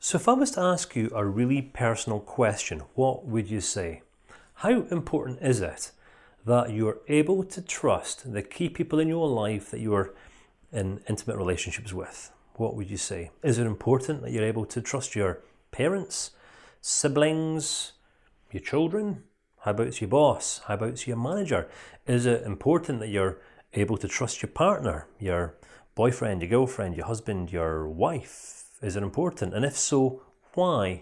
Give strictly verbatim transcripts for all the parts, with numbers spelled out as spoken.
So if I was to ask you a really personal question, what would you say? How important is it that you're able to trust the key people in your life that you're in intimate relationships with? What would you say? Is it important that you're able to trust your parents, siblings, your children? How about your boss? How about your manager? Is it important that you're able to trust your partner, your boyfriend, your girlfriend, your husband, your wife? Is it important? And if so, why?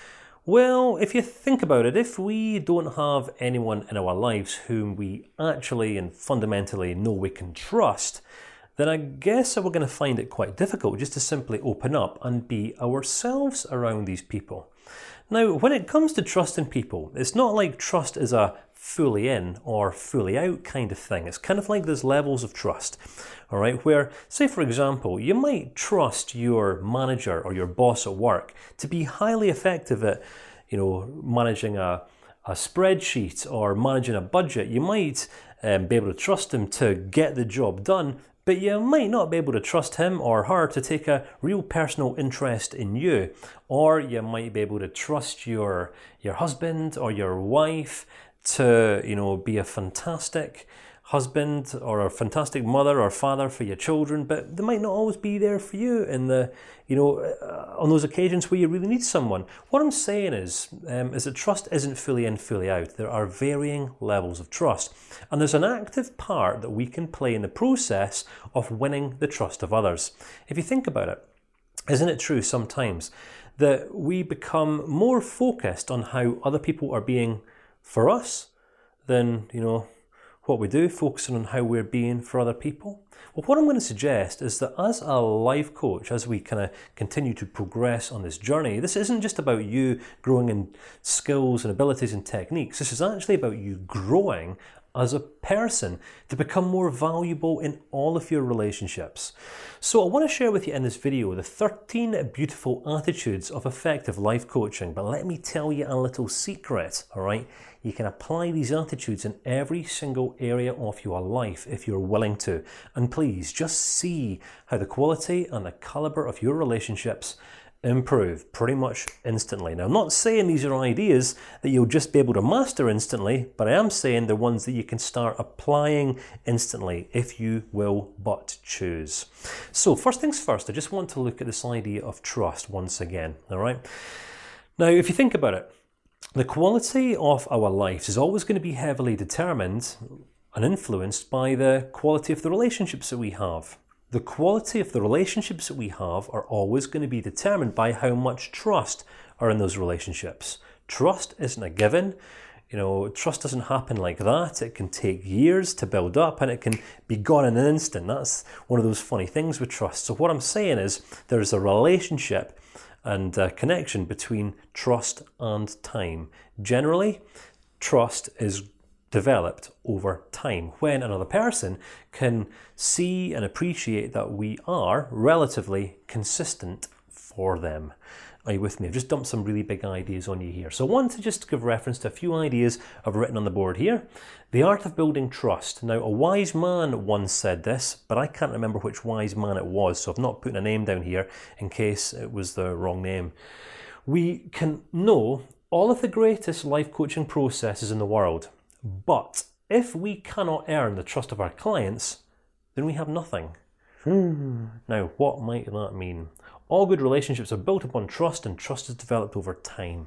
Well, if you think about it, if we don't have anyone in our lives whom we actually and fundamentally know we can trust, then I guess we're going to find it quite difficult just to simply open up and be ourselves around these people. Now, when it comes to trusting people, it's not like trust is a fully in or fully out kind of thing. It's kind of like there's levels of trust, all right, where, say for example, you might trust your manager or your boss at work to be highly effective at, you know, managing a, a spreadsheet or managing a budget. You might um, be able to trust him to get the job done, but you might not be able to trust him or her to take a real personal interest in you. Or you might be able to trust your your husband or your wife to, you know, be a fantastic husband or a fantastic mother or father for your children, but they might not always be there for you in the, you know, uh, on those occasions where you really need someone. What I'm saying is, um, is that trust isn't fully in, fully out. There are varying levels of trust, and there's an active part that we can play in the process of winning the trust of others. If you think about it, isn't it true sometimes that we become more focused on how other people are being for us than, you know, what we do, focusing on how we're being for other people? Well, what I'm going to suggest is that as a life coach, as we kind of continue to progress on this journey, this isn't just about you growing in skills and abilities and techniques. This is actually about you growing as a person to become more valuable in all of your relationships. So I want to share with you in this video the thirteen beautiful attitudes of effective life coaching. But let me tell you a little secret, all right? You can apply these attitudes in every single area of your life if you're willing to. And please just see how the quality and the caliber of your relationships improve pretty much instantly. Now, I'm not saying these are ideas that you'll just be able to master instantly, but I am saying they're ones that you can start applying instantly if you will but choose. So first things first, I just want to look at this idea of trust once again, all right? Now, if you think about it, the quality of our lives is always going to be heavily determined and influenced by the quality of the relationships that we have. The quality of the relationships that we have are always going to be determined by how much trust are in those relationships. Trust isn't a given. You know, trust doesn't happen like that. It can take years to build up and it can be gone in an instant. That's one of those funny things with trust. So what I'm saying is there's a relationship and a connection between trust and time. Generally, trust is developed over time when another person can see and appreciate that we are relatively consistent for them. Are you with me? I've just dumped some really big ideas on you here. So I want to just give reference to a few ideas I've written on the board here. The art of building trust. Now, a wise man once said this, but I can't remember which wise man it was, so I've not put a name down here in case it was the wrong name. We can know all of the greatest life coaching processes in the world, but if we cannot earn the trust of our clients, then we have nothing. Hmm. Now, what might that mean? All good relationships are built upon trust, and trust is developed over time.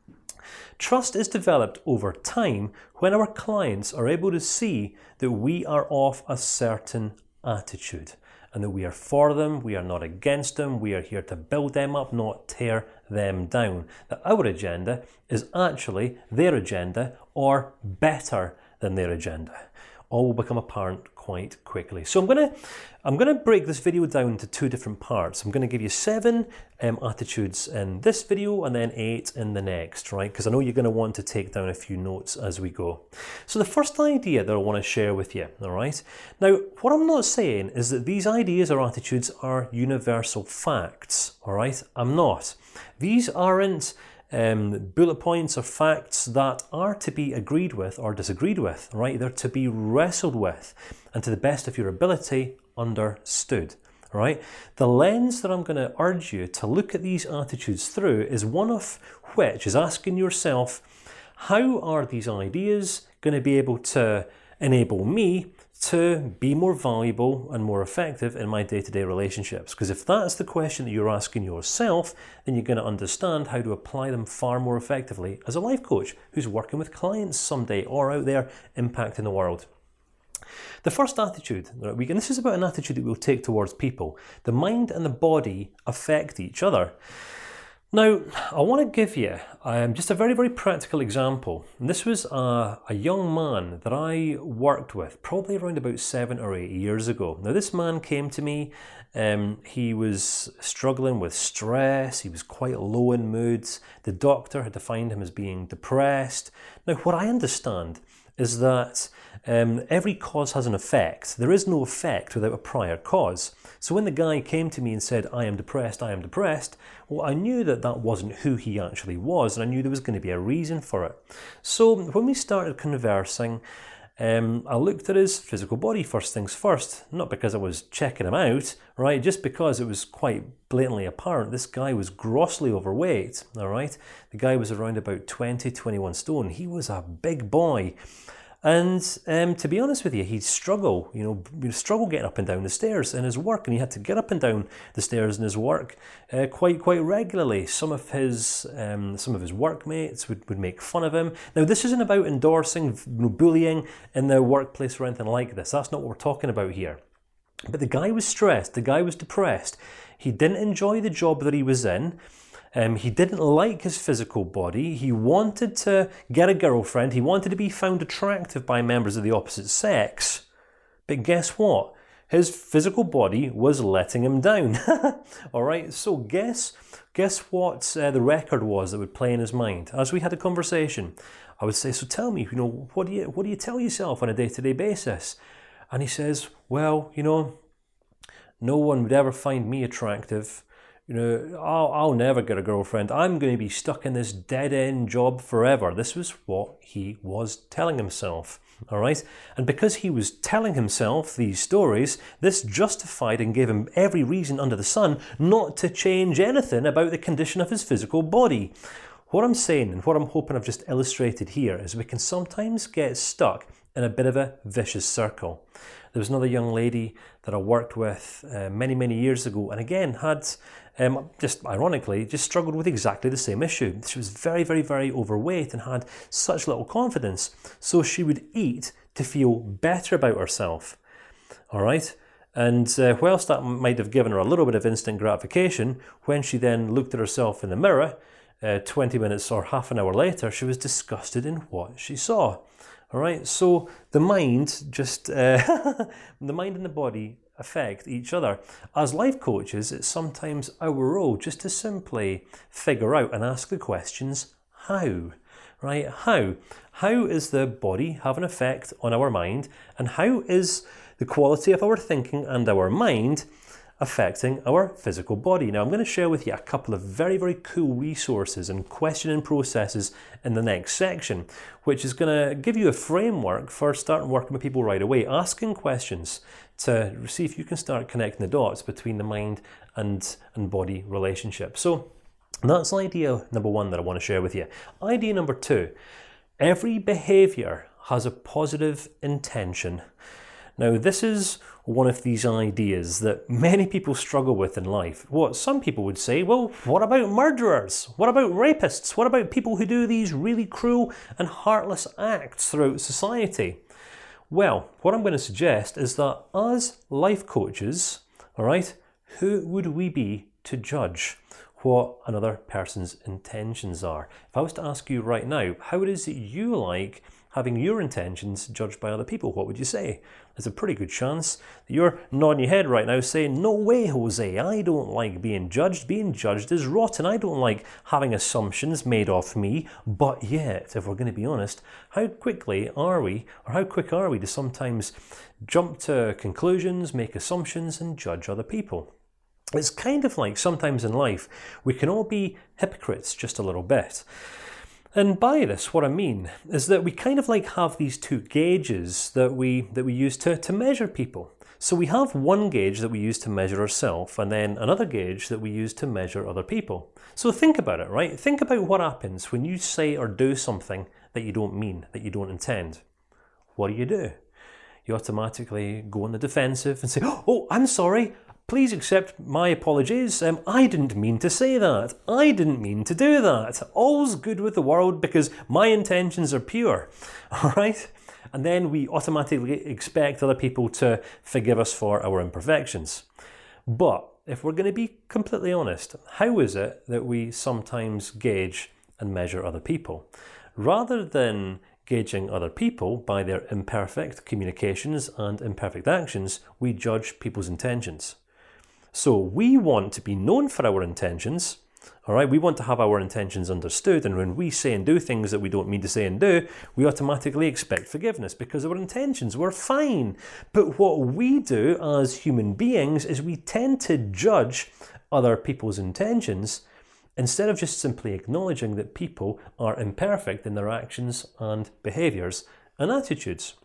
Trust is developed over time when our clients are able to see that we are of a certain attitude and that we are for them, we are not against them, we are here to build them up, not tear them down. That our agenda is actually their agenda or better than their agenda. All will become apparent quite quickly. So I'm going to I'm going to break this video down into two different parts. I'm going to give you seven um, attitudes in this video and then eight in the next, right? Because I know you're going to want to take down a few notes as we go. So the first idea that I want to share with you, all right? Now, what I'm not saying is that these ideas or attitudes are universal facts, all right? I'm not. These aren't Um, bullet points or facts that are to be agreed with or disagreed with, right? They're to be wrestled with and to the best of your ability understood. All right? The lens that I'm going to urge you to look at these attitudes through is one of which is asking yourself, how are these ideas going to be able to enable me to be more valuable and more effective in my day-to-day relationships? Because if that's the question that you're asking yourself, then you're going to understand how to apply them far more effectively as a life coach who's working with clients someday or out there impacting the world. The first attitude, and this is about an attitude that we'll take towards people. The mind and the body affect each other. Now, I want to give you um, just a very, very practical example. And this was a, a young man that I worked with probably around about seven or eight years ago. Now, this man came to me. Um, he was struggling with stress. He was quite low in moods. The doctor had defined him as being depressed. Now, what I understand is that um, every cause has an effect. There is no effect without a prior cause. So when the guy came to me and said, I am depressed, I am depressed, well, I knew that that wasn't who he actually was, and I knew there was going to be a reason for it. So when we started conversing, um, I looked at his physical body first things first, not because I was checking him out, right, just because it was quite blatantly apparent this guy was grossly overweight, all right? The guy was around about twenty, twenty-one stone. He was a big boy. And um, to be honest with you, he'd struggle, you know, he'd struggle getting up and down the stairs in his work, and he had to get up and down the stairs in his work uh, quite quite regularly. Some of his um, some of his workmates would, would make fun of him. Now, this isn't about endorsing you know, bullying in the workplace or anything like this. That's not what we're talking about here. But the guy was stressed. The guy was depressed. He didn't enjoy the job that he was in. Um, he didn't like his physical body. He wanted to get a girlfriend. He wanted to be found attractive by members of the opposite sex. But guess what? His physical body was letting him down. All right, so guess guess what uh, the record was that would play in his mind as we had a conversation. I would say, so tell me, you know, what do you what do you tell yourself on a day-to-day basis? And he says, well, you know, no one would ever find me attractive. You know, I'll, I'll never get a girlfriend. I'm going to be stuck in this dead-end job forever. This was what he was telling himself, all right? And because he was telling himself these stories, this justified and gave him every reason under the sun not to change anything about the condition of his physical body. What I'm saying and what I'm hoping I've just illustrated here is we can sometimes get stuck in a bit of a vicious circle. There was another young lady that I worked with uh, many, many years ago, and again had, um, just ironically, just struggled with exactly the same issue. She was very, very, very overweight and had such little confidence. So she would eat to feel better about herself. All right? And uh, whilst that might have given her a little bit of instant gratification, when she then looked at herself in the mirror, uh, twenty minutes or half an hour later, she was disgusted in what she saw. All right, so the mind just, uh, the mind and the body affect each other. As life coaches, it's sometimes our role just to simply figure out and ask the questions, how? Right, how? How is the body have an effect on our mind, and how is the quality of our thinking and our mind affecting our physical body? Now, I'm going to share with you a couple of very, very cool resources and questioning processes in the next section, which is going to give you a framework for starting working with people right away, asking questions to see if you can start connecting the dots between the mind and, and body relationship. So that's idea number one that I want to share with you. Idea number two, every behavior has a positive intention. Now, this is one of these ideas that many people struggle with in life. What some people would say, well, what about murderers? What about rapists? What about people who do these really cruel and heartless acts throughout society? Well, what I'm going to suggest is that as life coaches, all right, who would we be to judge what another person's intentions are? If I was to ask you right now, how it is that you like having your intentions judged by other people, what would you say? There's a pretty good chance that you're nodding your head right now saying, no way, Jose, I don't like being judged. Being judged is rotten. I don't like having assumptions made of me. But yet, if we're going to be honest, how quickly are we, or how quick are we to sometimes jump to conclusions, make assumptions, and judge other people? It's kind of like sometimes in life, we can all be hypocrites just a little bit. And by this, what I mean is that we kind of like have these two gauges that we that we use to, to measure people. So we have one gauge that we use to measure ourselves, and then another gauge that we use to measure other people. So think about it, right? Think about what happens when you say or do something that you don't mean, that you don't intend. What do you do? You automatically go on the defensive and say, oh, I'm sorry, please accept my apologies. Um, I didn't mean to say that. I didn't mean to do that. All's good with the world because my intentions are pure, all right? And then we automatically expect other people to forgive us for our imperfections. But if we're going to be completely honest, how is it that we sometimes gauge and measure other people? Rather than gauging other people by their imperfect communications and imperfect actions, we judge people's intentions. So we want to be known for our intentions, all right? We want to have our intentions understood, and when we say and do things that we don't mean to say and do, we automatically expect forgiveness because our intentions were fine. But what we do as human beings is we tend to judge other people's intentions instead of just simply acknowledging that people are imperfect in their actions and behaviours and attitudes.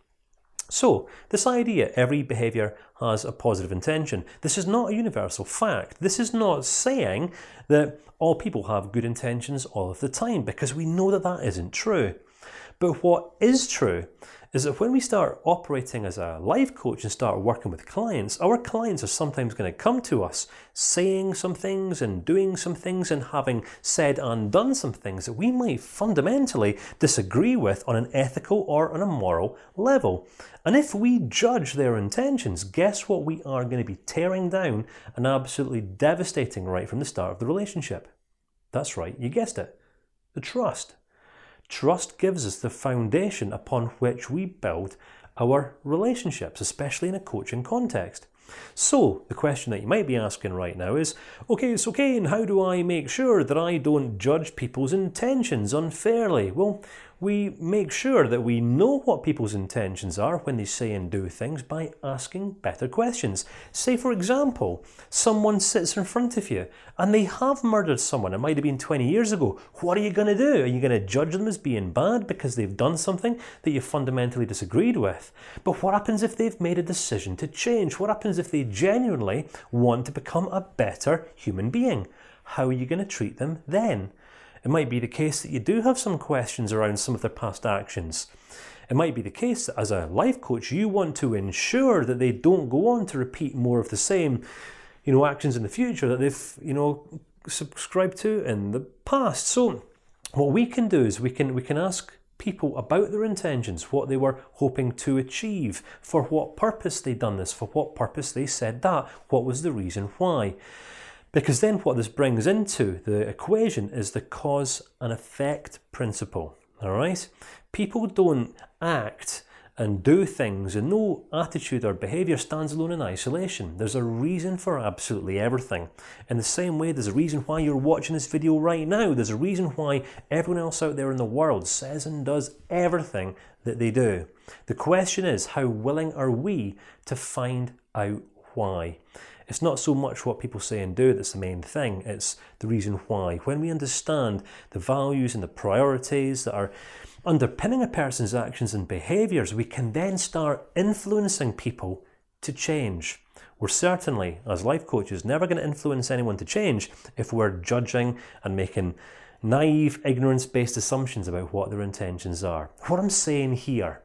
So, this idea, every behaviour has a positive intention, this is not a universal fact. This is not saying that all people have good intentions all of the time, because we know that that isn't true. But what is true is that when we start operating as a life coach and start working with clients, our clients are sometimes going to come to us saying some things and doing some things and having said and done some things that we might fundamentally disagree with on an ethical or on a moral level. And if we judge their intentions, guess what we are going to be tearing down and absolutely devastating right from the start of the relationship? That's right, you guessed it, the trust. Trust gives us the foundation upon which we build our relationships, especially in a coaching context. So, the question that you might be asking right now is, okay, so Kane, how do I make sure that I don't judge people's intentions unfairly? Well, we make sure that we know what people's intentions are when they say and do things by asking better questions. Say, for example, someone sits in front of you and they have murdered someone. It might have been twenty years ago. What are you going to do? Are you going to judge them as being bad because they've done something that you fundamentally disagreed with? But what happens if they've made a decision to change? What happens if they genuinely want to become a better human being? How are you going to treat them then? It might be the case that you do have some questions around some of their past actions. It might be the case that as a life coach, you want to ensure that they don't go on to repeat more of the same, you know, actions in the future that they've, you know, subscribed to in the past. So what we can do is we can we can ask people about their intentions, what they were hoping to achieve, for what purpose they done this, for what purpose they said that, what was the reason why. Because then what this brings into the equation is the cause and effect principle, all right? People don't act and do things, and no attitude or behaviour stands alone in isolation. There's a reason for absolutely everything. In the same way, there's a reason why you're watching this video right now. There's a reason why everyone else out there in the world says and does everything that they do. The question is, how willing are we to find out why? It's not so much what people say and do that's the main thing, it's the reason why. When we understand the values and the priorities that are underpinning a person's actions and behaviours, we can then start influencing people to change. We're certainly, as life coaches, never going to influence anyone to change if we're judging and making naive, ignorance-based assumptions about what their intentions are. What I'm saying here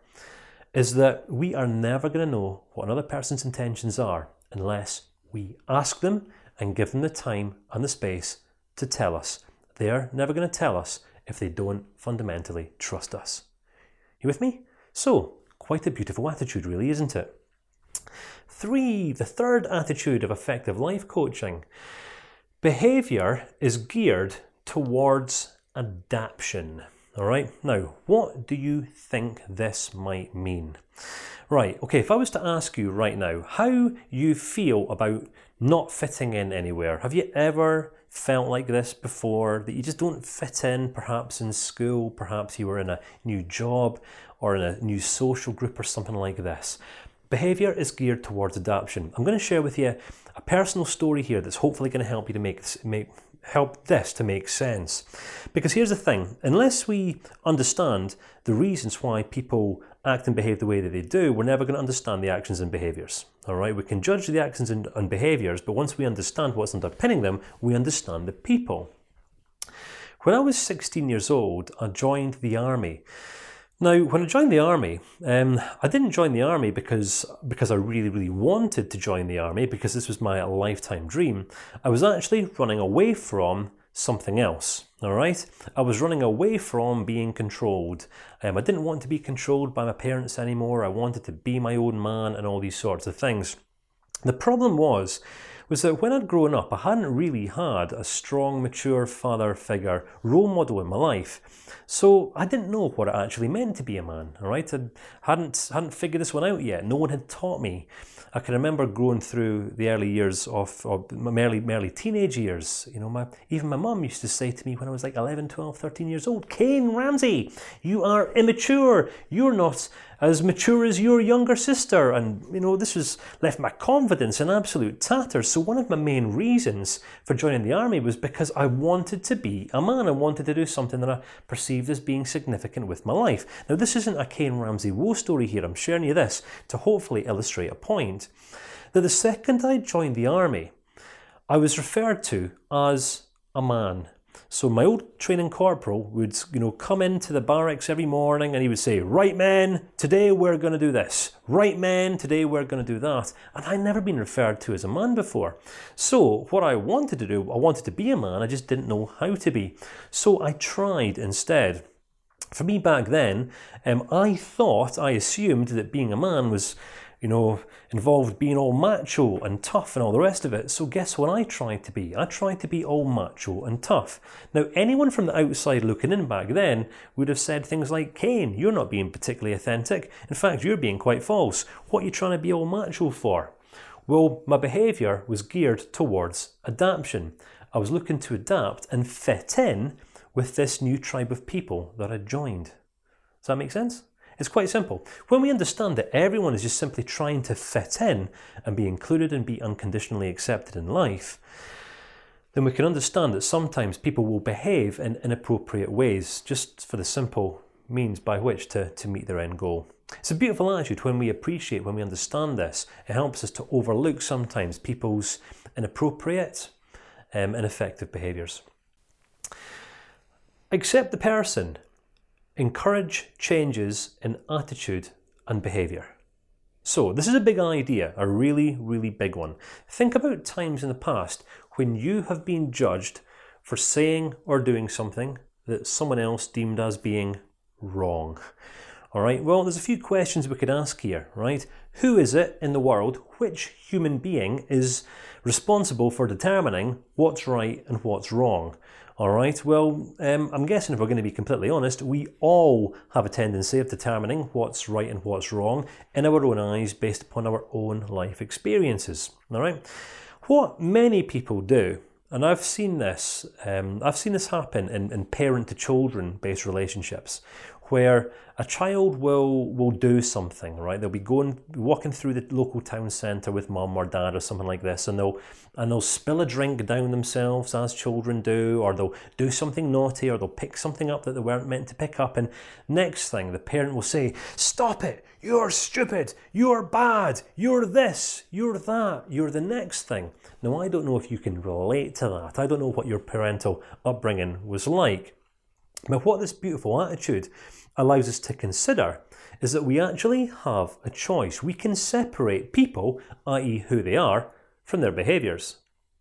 is that we are never going to know what another person's intentions are unless we ask them and give them the time and the space to tell us. They're never going to tell us if they don't fundamentally trust us. You with me? So, quite a beautiful attitude really, isn't it? Three, the third attitude of effective life coaching. Behaviour is geared towards adaptation. All right, now, what do you think this might mean? Right, okay, if I was to ask you right now how you feel about not fitting in anywhere, have you ever felt like this before, that you just don't fit in, perhaps in school, perhaps you were in a new job or in a new social group or something like this? Behaviour is geared towards adaptation. I'm going to share with you a personal story here that's hopefully going to help you to make, make help this to make sense. Because here's the thing, unless we understand the reasons why people act and behave the way that they do, we're never going to understand the actions and behaviours. All right, we can judge the actions and, and behaviours, but once we understand what's underpinning them, we understand the people. When I was sixteen years old, I joined the army. Now, when I joined the army, um, I didn't join the army because, because I really, really wanted to join the army, because this was my lifetime dream. I was actually running away from something else, all right? I was running away from being controlled. Um, I didn't want to be controlled by my parents anymore. I wanted to be my own man and all these sorts of things. The problem was, was that when I'd grown up, I hadn't really had a strong, mature father figure, role model in my life. So I didn't know what it actually meant to be a man, all right? I hadn't, hadn't figured this one out yet. No one had taught me. I can remember growing through the early years of, of my early, my early teenage years. You know, my, even my mum used to say to me when I was like eleven, twelve, thirteen years old, Kane Ramsey, you are immature. You're not as mature as your younger sister. And, you know, this was left my confidence in absolute tatters. So one of my main reasons for joining the army was because I wanted to be a man. I wanted to do something that I perceived as being significant with my life. Now, this isn't a Kane Ramsey woe story here. I'm sharing you this to hopefully illustrate a point. That the second I joined the army, I was referred to as a man. So my old training corporal would, you know, come into the barracks every morning and he would say, right men, today we're going to do this. Right men, today we're going to do that. And I'd never been referred to as a man before. So what I wanted to do, I wanted to be a man, I just didn't know how to be. So I tried instead. For me back then, um, I thought, I assumed that being a man was, you know, involved being all macho and tough and all the rest of it. So guess what I tried to be? I tried to be all macho and tough. Now, anyone from the outside looking in back then would have said things like, Kane, you're not being particularly authentic. In fact, you're being quite false. What are you trying to be all macho for? Well, my behaviour was geared towards adaptation. I was looking to adapt and fit in with this new tribe of people that I'd joined. Does that make sense? It's quite simple. When we understand that everyone is just simply trying to fit in and be included and be unconditionally accepted in life, then we can understand that sometimes people will behave in inappropriate ways just for the simple means by which to, to meet their end goal. It's a beautiful attitude when we appreciate, when we understand this. It helps us to overlook sometimes people's inappropriate, um, ineffective behaviours. Accept the person. Encourage changes in attitude and behaviour. So this is a big idea, a really, really big one. Think about times in the past when you have been judged for saying or doing something that someone else deemed as being wrong. All right, well, there's a few questions we could ask here, right? Who is it in the world, which human being is responsible for determining what's right and what's wrong? All right, well, um, I'm guessing if we're going to be completely honest, we all have a tendency of determining what's right and what's wrong in our own eyes based upon our own life experiences. All right, what many people do, and I've seen this, um, I've seen this happen in, in parent to children based relationships, where a child will will do something, right? They'll be going walking through the local town centre with mum or dad or something like this, and they'll and they'll spill a drink down themselves as children do, or they'll do something naughty, or they'll pick something up that they weren't meant to pick up, and next thing the parent will say, "Stop it! You're stupid! You're bad! You're this! You're that! You're the next thing." Now, I don't know if you can relate to that. I don't know what your parental upbringing was like. But what this beautiful attitude allows us to consider is that we actually have a choice. We can separate people, that is who they are, from their behaviours.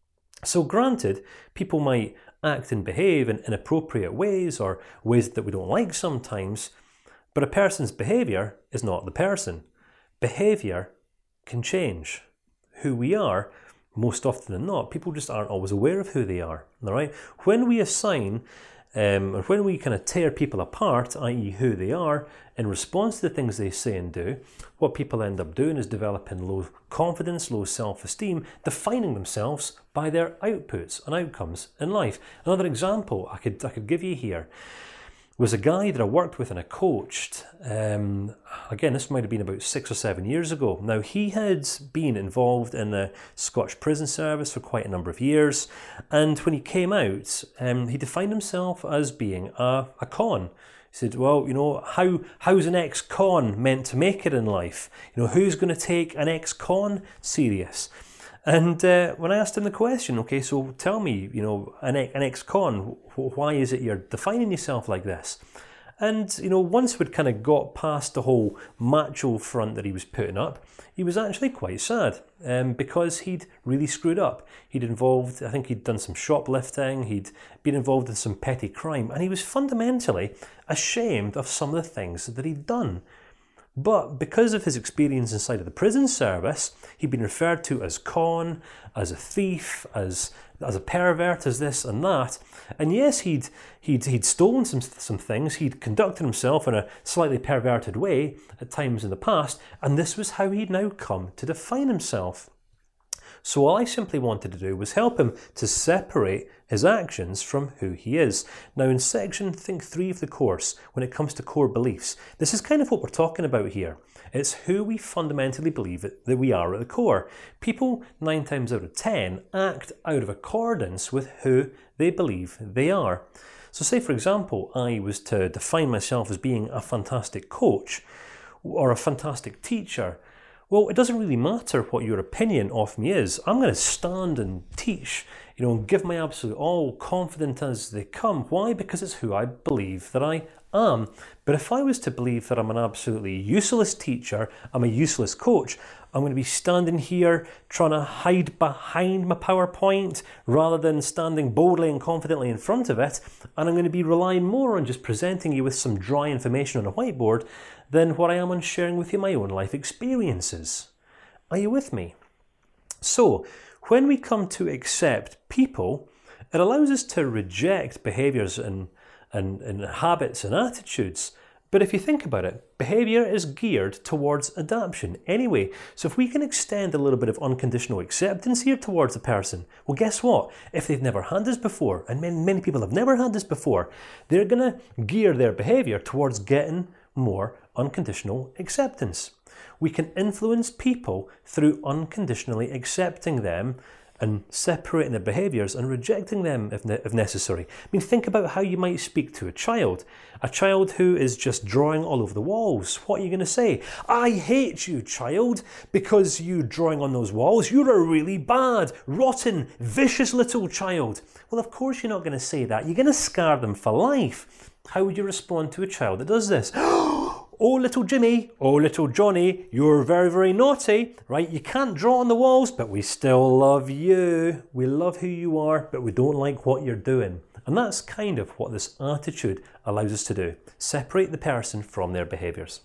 So granted, people might act and behave in inappropriate ways or ways that we don't like sometimes, but a person's behaviour is not the person. Behaviour can change. Who we are, most often than not, people just aren't always aware of who they are. All right? When we assign Um, and when we kind of tear people apart, that is who they are, in response to the things they say and do, what people end up doing is developing low confidence, low self-esteem, defining themselves by their outputs and outcomes in life. Another example I could, I could give you here. was a guy that I worked with and I coached. Um, again, this might have been about six or seven years ago. Now, he had been involved in the Scottish Prison Service for quite a number of years, and when he came out, um, he defined himself as being a, a con. He said, well, you know, how how's an ex-con meant to make it in life? You know, who's going to take an ex-con serious? And uh, when I asked him the question, okay, so tell me, you know, an, an ex-con, why is it you're defining yourself like this? And, you know, once we'd kind of got past the whole macho front that he was putting up, he was actually quite sad um, because he'd really screwed up. He'd involved, I think he'd done some shoplifting, he'd been involved in some petty crime, and he was fundamentally ashamed of some of the things that he'd done. But because of his experience inside of the prison service, he'd been referred to as con, as a thief, as as a pervert, as this and that. And yes, he'd he'd he'd stolen some some things. He'd conducted himself in a slightly perverted way at times in the past, and this was how he'd now come to define himself. So all I simply wanted to do was help him to separate his actions from who he is. Now in section, think three of the course, when it comes to core beliefs, this is kind of what we're talking about here. It's who we fundamentally believe that we are at the core. People, nine times out of ten, act out of accordance with who they believe they are. So say, for example, I was to define myself as being a fantastic coach or a fantastic teacher. Well, it doesn't really matter what your opinion of me is. I'm going to stand and teach, you know, and give my absolute all, confident as they come. Why? Because it's who I believe that I am. But if I was to believe that I'm an absolutely useless teacher, I'm a useless coach, I'm going to be standing here trying to hide behind my PowerPoint rather than standing boldly and confidently in front of it, and I'm going to be relying more on just presenting you with some dry information on a whiteboard than what I am on sharing with you my own life experiences. Are you with me? So, when we come to accept people, it allows us to reject behaviours and, and, and habits and attitudes. But if you think about it, behaviour is geared towards adaptation anyway. So if we can extend a little bit of unconditional acceptance here towards the person, well, guess what? If they've never had this before, and many, many people have never had this before, they're going to gear their behaviour towards getting more unconditional acceptance. We can influence people through unconditionally accepting them and separating their behaviours and rejecting them if, ne- if necessary. I mean, think about how you might speak to a child. A child who is just drawing all over the walls. What are you going to say? I hate you, child, because you're drawing on those walls. You're a really bad, rotten, vicious little child. Well, of course you're not going to say that. You're going to scar them for life. How would you respond to a child that does this? Oh, little Jimmy, oh, little Johnny, you're very, very naughty, right? You can't draw on the walls, but we still love you. We love who you are, but we don't like what you're doing. And that's kind of what this attitude allows us to do. Separate the person from their behaviours.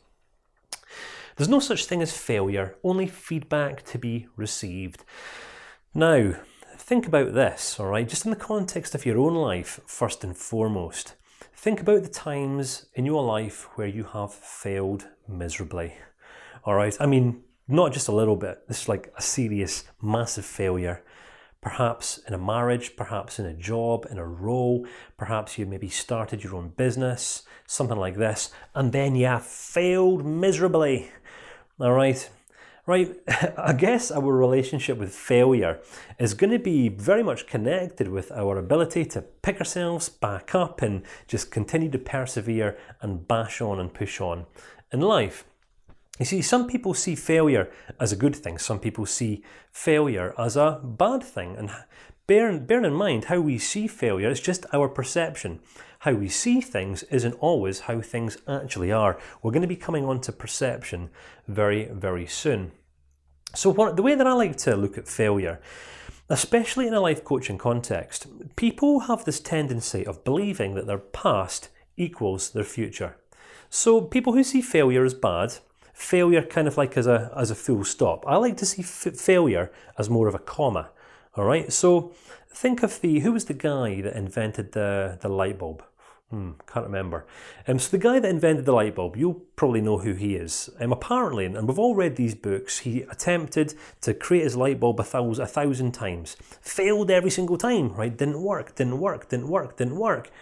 There's no such thing as failure, only feedback to be received. Now, think about this, all right? Just in the context of your own life, first and foremost. Think about the times in your life where you have failed miserably. All right, I mean, not just a little bit. This is like a serious, massive failure. Perhaps in a marriage, perhaps in a job, in a role, perhaps you maybe started your own business, something like this, and then you have failed miserably. All right. Right, I guess our relationship with failure is going to be very much connected with our ability to pick ourselves back up and just continue to persevere and bash on and push on in life. You see, some people see failure as a good thing. Some people see failure as a bad thing. And bear, bear in mind, how we see failure is just our perception. How we see things isn't always how things actually are. We're going to be coming on to perception very, very soon. So what, the way that I like to look at failure, especially in a life coaching context, people have this tendency of believing that their past equals their future. So people who see failure as bad, failure kind of like as a as a full stop. I like to see f- failure as more of a comma. All right. So think of the who was the guy that invented the the light bulb. Hmm, can't remember. Um, so the guy that invented the light bulb, you'll probably know who he is. Um, apparently, and we've all read these books, he attempted to create his light bulb a thousand, a thousand times. Failed every single time, right? Didn't work, didn't work, didn't work, didn't work.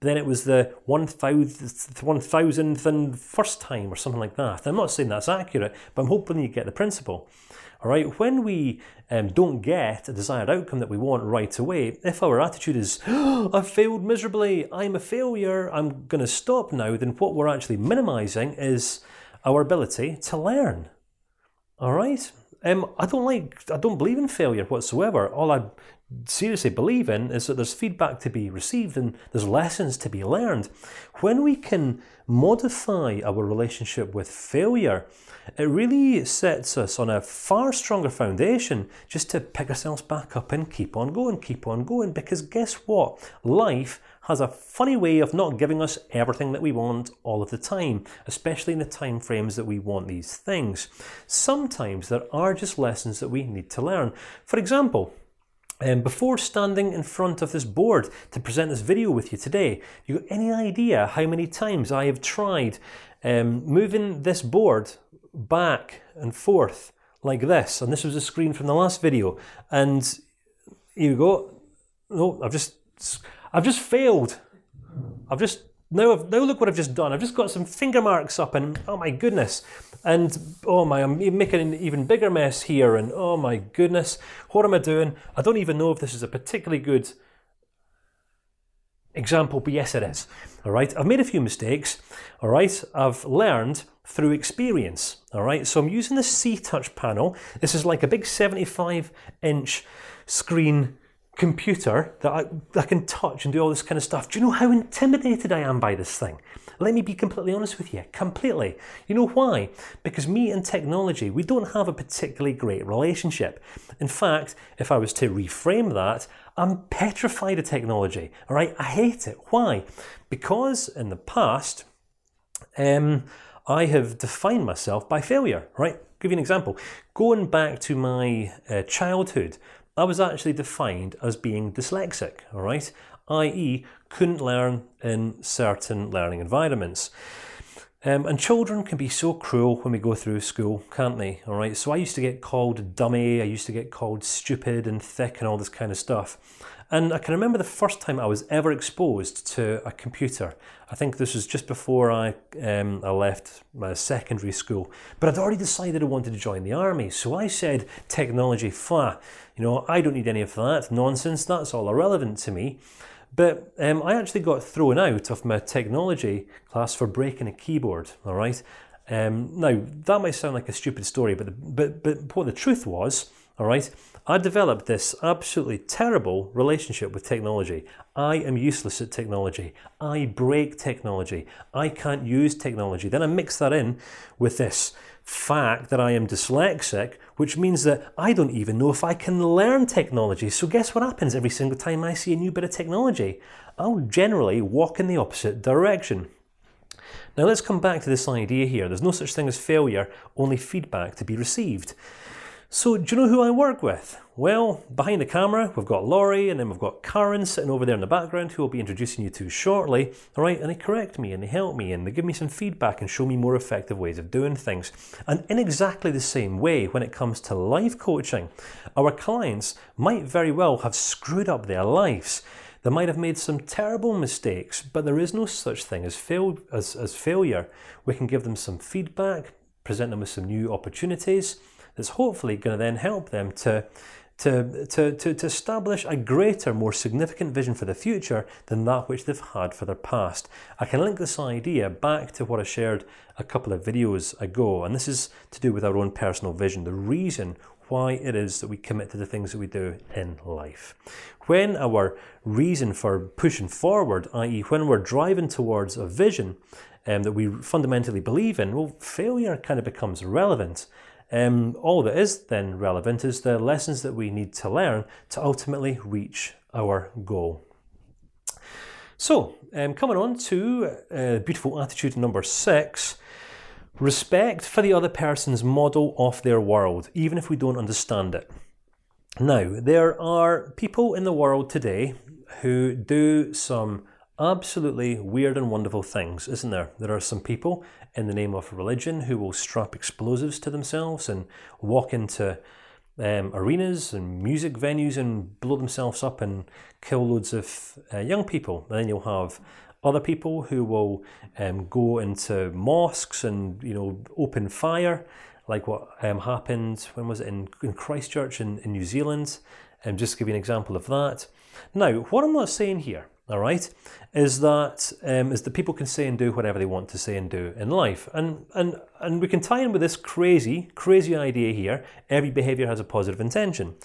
but then it was the one thousandth, one thousandth and first time or something like that. I'm not saying that's accurate, but I'm hoping you get the principle. All right, when we um, don't get a desired outcome that we want right away, if our attitude is, oh, I've failed miserably, I'm a failure, I'm going to stop now, then what we're actually minimizing is our ability to learn. All right? Um, I don't like, I don't believe in failure whatsoever. All I seriously believe in is that there's feedback to be received and there's lessons to be learned. When we can modify our relationship with failure, it really sets us on a far stronger foundation just to pick ourselves back up and keep on going, keep on going. Because guess what? Life has a funny way of not giving us everything that we want all of the time, especially in the time frames that we want these things. Sometimes there are just lessons that we need to learn. For example, Um, before standing in front of this board to present this video with you today, you got any idea how many times I have tried um, moving this board back and forth like this? And this was a screen from the last video. And here you go. No, I've just, I've just failed. I've just now, I've, now look what I've just done. I've just got some finger marks up, and oh my goodness. And oh my, I'm making an even bigger mess here, and oh my goodness, what am I doing? I don't even know if this is a particularly good example, but yes it is. All right, I've made a few mistakes. All right, I've learned through experience. All right, so I'm using the C-Touch panel. This is like a big seventy-five inch screen computer that I, that I can touch and do all this kind of stuff. Do you know how intimidated I am by this thing? Let me be completely honest with you, completely. You know why? Because me and technology, we don't have a particularly great relationship. In fact, if I was to reframe that, I'm petrified of technology, all right? I hate it. Why? Because in the past, um, I have defined myself by failure, right? I'll give you an example. Going back to my uh, childhood, I was actually defined as being dyslexic, all right? that is, couldn't learn in certain learning environments. Um, and children can be so cruel when we go through school, can't they? All right. So I used to get called dummy. I used to get called stupid and thick and all this kind of stuff. And I can remember the first time I was ever exposed to a computer. I think this was just before I um, I left my secondary school. But I'd already decided I wanted to join the army. So I said, technology, flah. You know, I don't need any of that nonsense. That's all irrelevant to me. But um, I actually got thrown out of my technology class for breaking a keyboard, all right? Um, now, that might sound like a stupid story, but, the, but, but what the truth was, all right, I developed this absolutely terrible relationship with technology. I am useless at technology. I break technology. I can't use technology. Then I mix that in with this fact that I am dyslexic, which means that I don't even know if I can learn technology. So guess what happens every single time I see a new bit of technology? I'll generally walk in the opposite direction. Now let's come back to this idea here. There's no such thing as failure, only feedback to be received. So do you know who I work with? Well, behind the camera, we've got Laurie, and then we've got Karen sitting over there in the background, who I'll be introducing you to shortly. All right, and they correct me, and they help me, and they give me some feedback and show me more effective ways of doing things. And in exactly the same way, when it comes to life coaching, our clients might very well have screwed up their lives. They might have made some terrible mistakes, but there is no such thing as, fail, as, as failure. We can give them some feedback, present them with some new opportunities, that's hopefully going to then help them to, to, to, to, to establish a greater, more significant vision for the future than that which they've had for their past. I can link this idea back to what I shared a couple of videos ago, and this is to do with our own personal vision, the reason why it is that we commit to the things that we do in life. When our reason for pushing forward, that is when we're driving towards a vision um, that we fundamentally believe in, well, failure kind of becomes irrelevant. Um, all that is then relevant is the lessons that we need to learn to ultimately reach our goal. So, um, coming on to uh, beautiful attitude number six, respect for the other person's model of their world, even if we don't understand it. Now, there are people in the world today who do some absolutely weird and wonderful things, isn't there? There are some people in the name of religion who will strap explosives to themselves and walk into um, arenas and music venues and blow themselves up and kill loads of uh, young people. And then you'll have Other people who will um, go into mosques and, you know, open fire, like what um, happened, when was it, in, in Christchurch in, in New Zealand, and um, just to give you an example of that. Now, what I'm not saying here, all right, is that um, is that people can say and do whatever they want to say and do in life, and and and we can tie in with this crazy, crazy idea here. Every behaviour has a positive intention.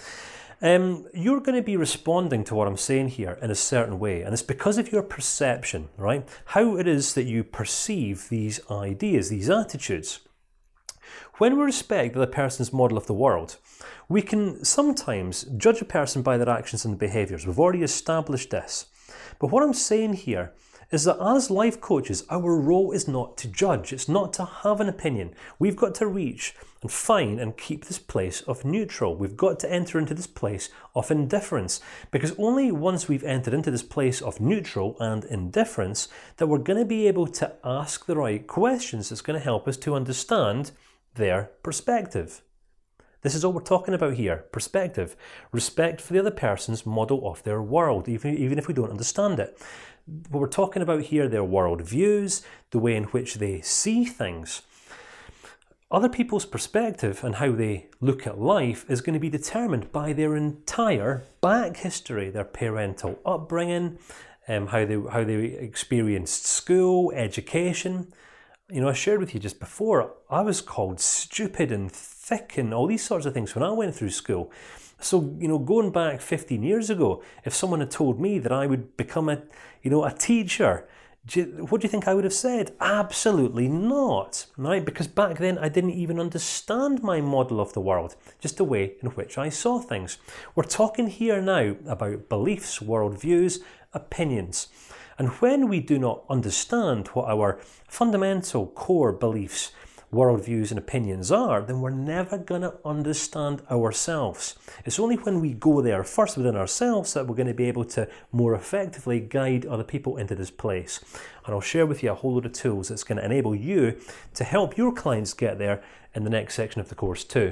Um, you're going to be responding to what I'm saying here in a certain way, and it's because of your perception, right? How it is that you perceive these ideas, these attitudes. When we respect the other person's model of the world, we can sometimes judge a person by their actions and behaviours. We've already established this. But what I'm saying here is that as life coaches, our role is not to judge. It's not to have an opinion. We've got to reach and find and keep this place of neutral. We've got to enter into this place of indifference, because only once we've entered into this place of neutral and indifference that we're going to be able to ask the right questions that's going to help us to understand their perspective. This is all we're talking about here, perspective. Respect for the other person's model of their world, even, even if we don't understand it. What we're talking about here, their world views, the way in which they see things. Other people's perspective and how they look at life is going to be determined by their entire back history, their parental upbringing, um, how they how they experienced school, education. You know, I shared with you just before, I was called stupid and thick and all these sorts of things when I went through school. So, you know, going back fifteen years ago, if someone had told me that I would become a, you know, a teacher, do you, what do you think I would have said? Absolutely not, right? Because back then I didn't even understand my model of the world, just the way in which I saw things. We're talking here now about beliefs, worldviews, opinions. And when we do not understand what our fundamental core beliefs, worldviews and opinions are, then we're never going to understand ourselves. It's only when we go there first within ourselves that we're going to be able to more effectively guide other people into this place. And I'll share with you a whole load of tools that's going to enable you to help your clients get there in the next section of the course too.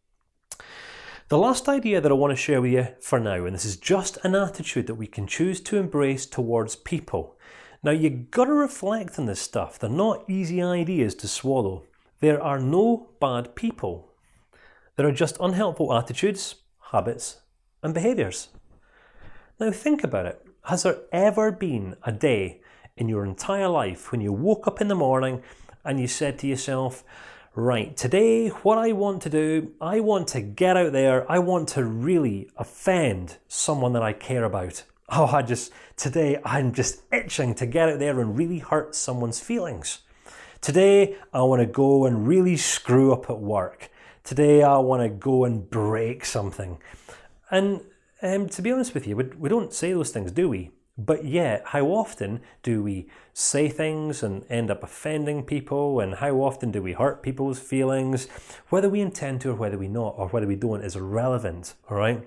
The last idea that I want to share with you for now, and this is just an attitude that we can choose to embrace towards people. Now, you've got to reflect on this stuff. They're not easy ideas to swallow. There are no bad people. There are just unhelpful attitudes, habits, and behaviours. Now, think about it. Has there ever been a day in your entire life when you woke up in the morning and you said to yourself, right, today what I want to do, I want to get out there, I want to really offend someone that I care about. Oh, I just, today I'm just itching to get out there and really hurt someone's feelings. Today I want to go and really screw up at work. Today I want to go and break something. And um, to be honest with you, we, we don't say those things, do we? But yet, how often do we say things and end up offending people, and how often do we hurt people's feelings? Whether we intend to or whether we not, or whether we don't, is irrelevant, all right?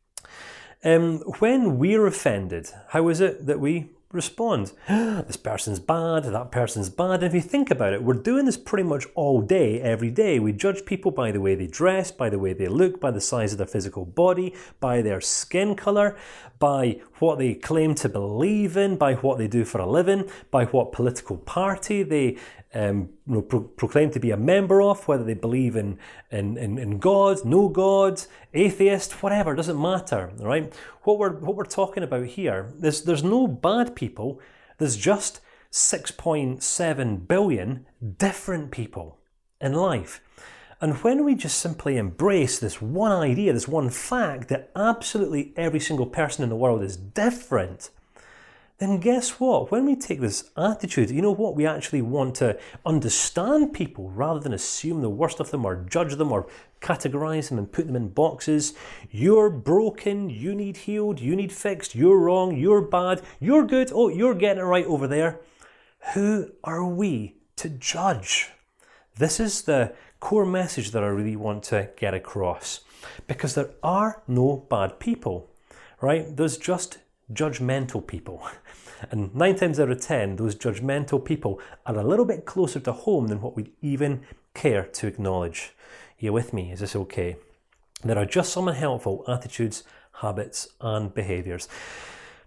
Um, when we're offended, how is it that we respond? This person's bad, that person's bad. And if you think about it, we're doing this pretty much all day, every day. We judge people by the way they dress, by the way they look, by the size of their physical body, by their skin colour, by what they claim to believe in, by what they do for a living, by what political party they um, you know, pro- proclaim to be a member of, whether they believe in, in, in, in God, no God, atheist, whatever, it doesn't matter, right? What we're, what we're talking about here, there's, there's no bad people, there's just six point seven billion different people in life. And when we just simply embrace this one idea, this one fact that absolutely every single person in the world is different, then guess what? When we take this attitude, you know what? We actually want to understand people rather than assume the worst of them or judge them or categorize them and put them in boxes. You're broken, you need healed, you need fixed, you're wrong, you're bad, you're good, oh, you're getting it right over there. Who are we to judge? This is the core message that I really want to get across, because there are no bad people, right? There's just judgmental people. And nine times out of ten, those judgmental people are a little bit closer to home than what we'd even care to acknowledge. You with me? Is this okay? There are just some unhelpful attitudes, habits, and behaviours.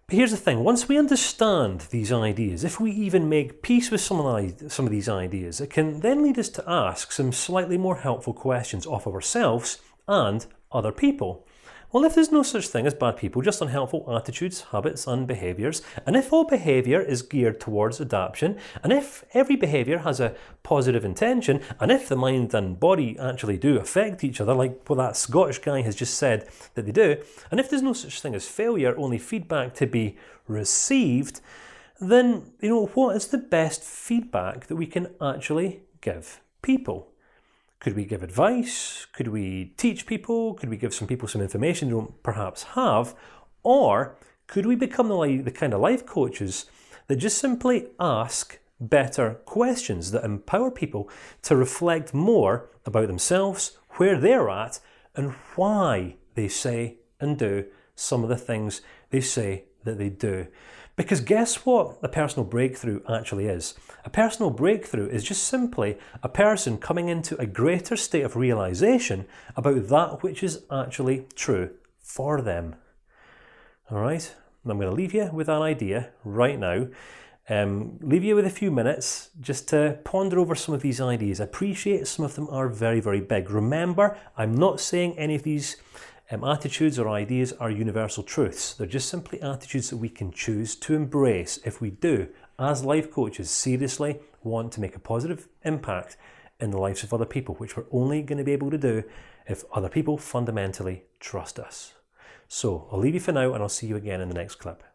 But here's the thing, once we understand these ideas, if we even make peace with some of, the, some of these ideas, it can then lead us to ask some slightly more helpful questions of ourselves and other people. Well, if there's no such thing as bad people, just unhelpful attitudes, habits and behaviours, and if all behaviour is geared towards adaptation, and if every behaviour has a positive intention, and if the mind and body actually do affect each other, like what that Scottish guy has just said that they do, and if there's no such thing as failure, only feedback to be received, then, you know, what is the best feedback that we can actually give people? Could we give advice? Could we teach people? Could we give some people some information they don't perhaps have? Or could we become the, the kind of life coaches that just simply ask better questions that empower people to reflect more about themselves, where they're at, and why they say and do some of the things they say that they do? Because guess what a personal breakthrough actually is? A personal breakthrough is just simply a person coming into a greater state of realization about that which is actually true for them. All right, I'm going to leave you with that idea right now. Um, leave you with a few minutes just to ponder over some of these ideas. I appreciate some of them are very, very big. Remember, I'm not saying any of these Um, attitudes or ideas are universal truths. They're just simply attitudes that we can choose to embrace if we do, as life coaches, seriously want to make a positive impact in the lives of other people, which we're only going to be able to do if other people fundamentally trust us. So I'll leave you for now and I'll see you again in the next clip.